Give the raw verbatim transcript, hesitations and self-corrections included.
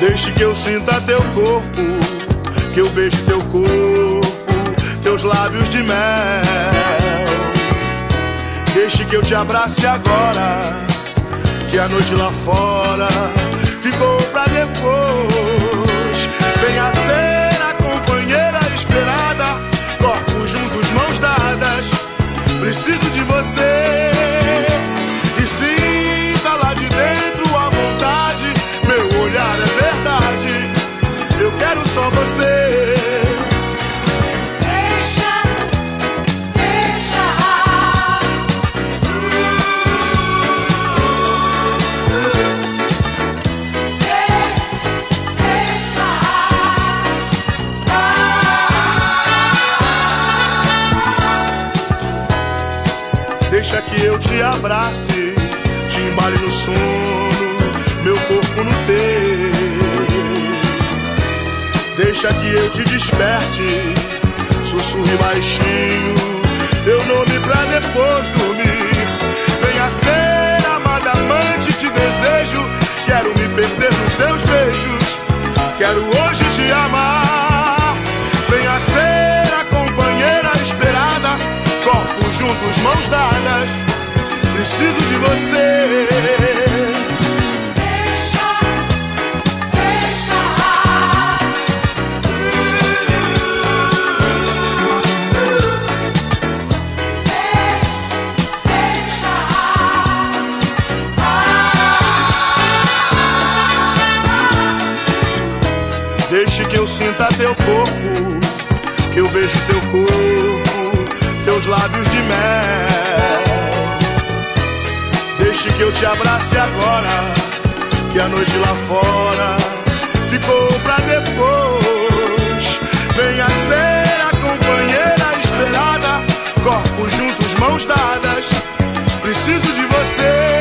Deixe que eu sinta teu corpo, que eu beije teu corpo, teus lábios de mel. Deixe que eu te abrace agora, que a noite lá fora ficou pra depois. Venha ser a companheira esperada, corpos juntos, mãos dadas. Preciso de você e sinta lá de dentro a vontade. Meu olhar é verdade, eu quero só você. Deixa, deixa. Deixa que eu te abrace, te embale no sono, meu corpo no teu. Deixa que eu te desperte, sussurre baixinho teu nome pra depois dormir. Venha ser amada amante, te desejo. Quero me perder nos teus beijos, quero hoje te amar. Venha ser a companheira esperada, corpos juntos, mãos dadas. Preciso de você. Deixe que eu sinta teu corpo, que eu beijo teu corpo, teus lábios de mel. Deixe que eu te abrace agora, que a noite lá fora ficou pra depois. Venha ser a companheira esperada, corpos juntos, mãos dadas. Preciso de você.